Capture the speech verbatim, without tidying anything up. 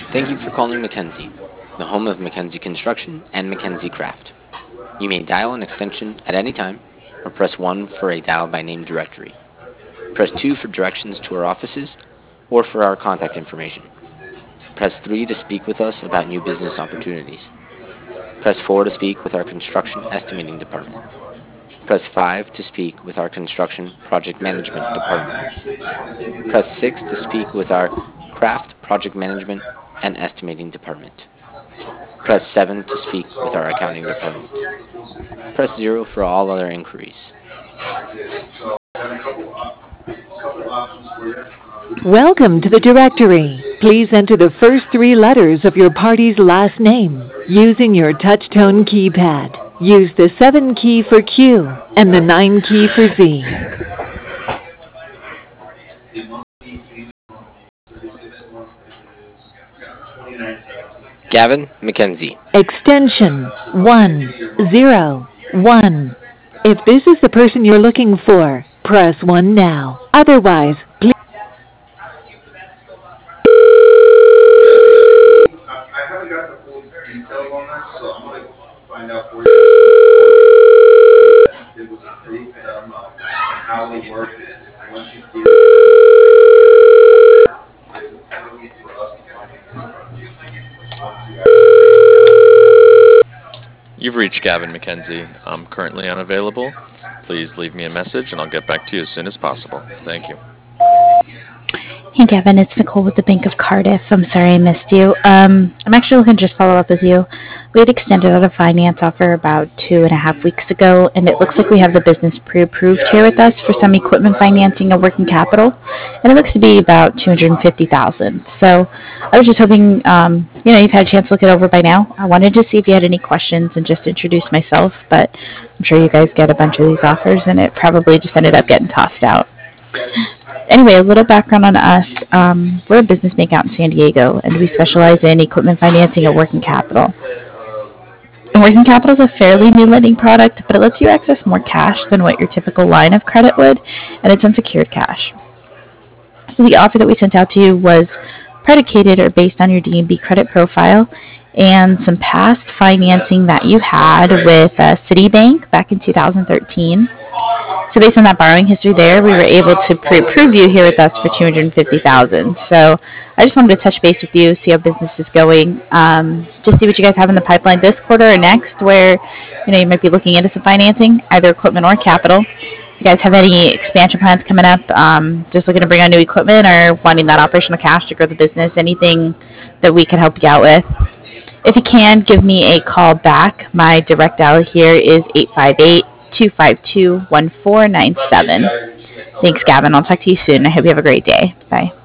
Thank you for calling Mackenzie, the home of Mackenzie Construction and Mackenzie Craft. You may dial an extension at any time or press one for a dial by name directory. Press two for directions to our offices or for our contact information. Press three to speak with us about new business opportunities. Press four to speak with our construction estimating department. Press five to speak with our construction project management department. Press six to speak with our craft project management and estimating department. Press seven to speak with our accounting department. Press zero for all other inquiries. Welcome to the directory. Please enter the first three letters of your party's last name using your touch-tone keypad. Use the seven key for Q and the nine key for Z. Gavin Mackenzie. Extension one zero one. If this is the person you're looking for, press one now. Otherwise, please... I haven't got the full details on this, so I'm going to find out for you. It was approved them uh, and how they work is once you get it, it's a penalty for us to finance it. Once you You've reached Gavin Mackenzie. I'm currently unavailable. Please leave me a message and I'll get back to you as soon as possible. Thank you. Hey Gavin, it's Nicole with the Bank of Cardiff. I'm sorry I missed you. Um, I'm actually looking to just follow up with you. We had extended out a finance offer about two and a half weeks ago, and it looks like we have the business pre-approved here with us for some equipment financing and working capital, and it looks to be about two hundred fifty thousand dollars. So I was just hoping, um, you know, you've had a chance to look it over by now. I wanted to see if you had any questions and just introduce myself, but I'm sure you guys get a bunch of these offers, and it probably just ended up getting tossed out. Anyway, a little background on us. Um, we're a business bank out in San Diego, and we specialize in equipment financing and working capital. And working capital is a fairly new lending product, but it lets you access more cash than what your typical line of credit would, and it's unsecured cash. So the offer that we sent out to you was predicated or based on your D and B credit profile and some past financing that you had with uh, Citibank back in two thousand thirteen. So based on that borrowing history there, we were able to pre-approve you here with us for two hundred fifty thousand dollars. So I just wanted to touch base with you, see how business is going, um, just see what you guys have in the pipeline this quarter or next, where you know you might be looking into some financing, either equipment or capital. If you guys have any expansion plans coming up, um, just looking to bring on new equipment or wanting that operational cash to grow the business, anything that we can help you out with. If you can, give me a call back. My direct dial here is eight five eight, two five two, one four nine seven. Thanks, Gavin. I'll talk to you soon. I hope you have a great day. Bye.